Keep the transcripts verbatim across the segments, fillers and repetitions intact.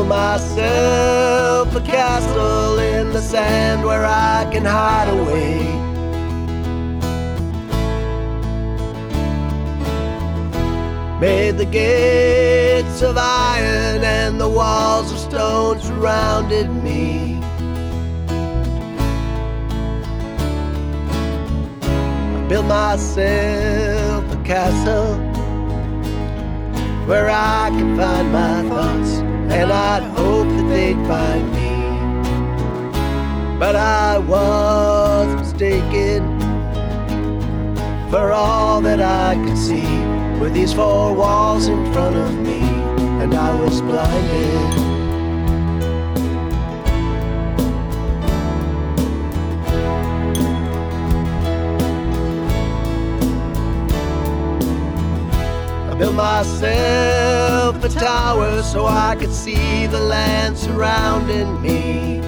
myself a castle in the sand where I can hide away. Made the gates of iron and the walls of stone surrounded me. I built myself a castle where I could find my thoughts, and I'd hope that they'd find me. But I was mistaken, for all that I could see were these four walls in front of me, and I was blinded. I built myself a tower so I could see the land surrounding me.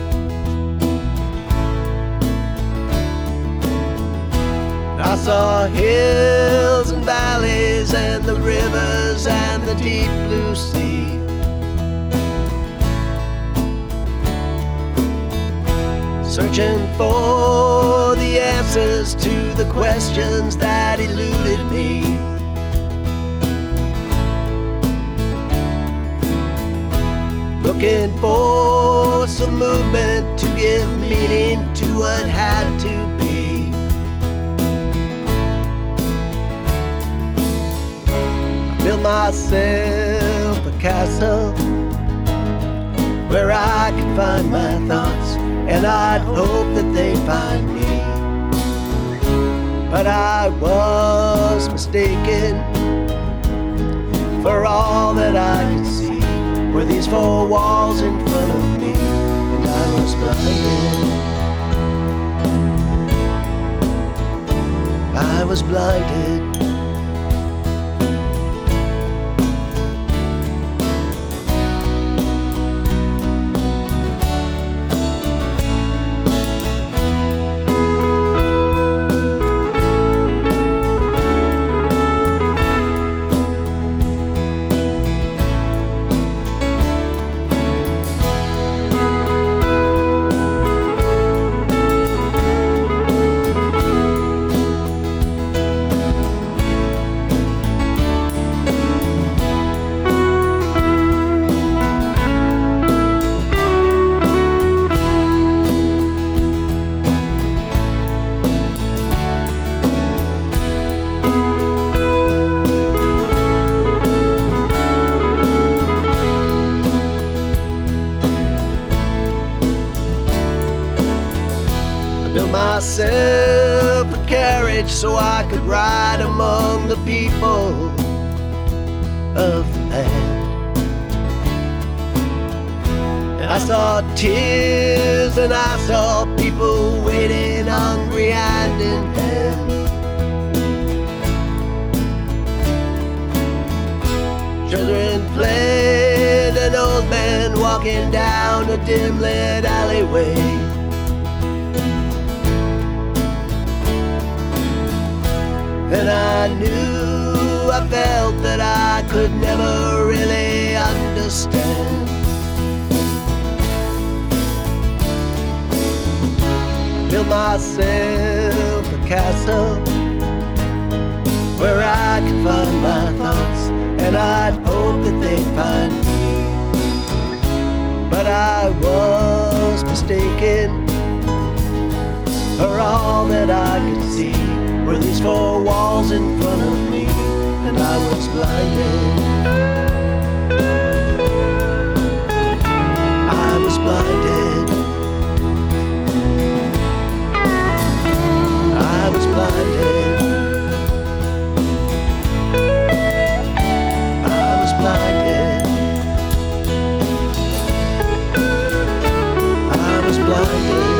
I saw hills and valleys and the rivers and the deep blue sea. Searching for the answers to the questions that eluded me. Looking for some movement to give meaning to what had to be. Built myself a castle where I could find my thoughts, and I'd hope that they'd find me. But I was mistaken, for all that I could see were these four walls in front of me, and I was blinded. I was blinded. Built myself a carriage so I could ride among the people of the land. I saw tears and I saw people waiting hungry hand in hand. Children played and old men walking down a dim lit alleyway. And I knew, I felt that I could never really understand. Built myself a castle where I could find my thoughts, and I'd hope that they'd find me. But I was mistaken, for all that I could see were these four walls in front of me, and I was blinded. I was blinded. I was blinded. I was blinded. I was blinded.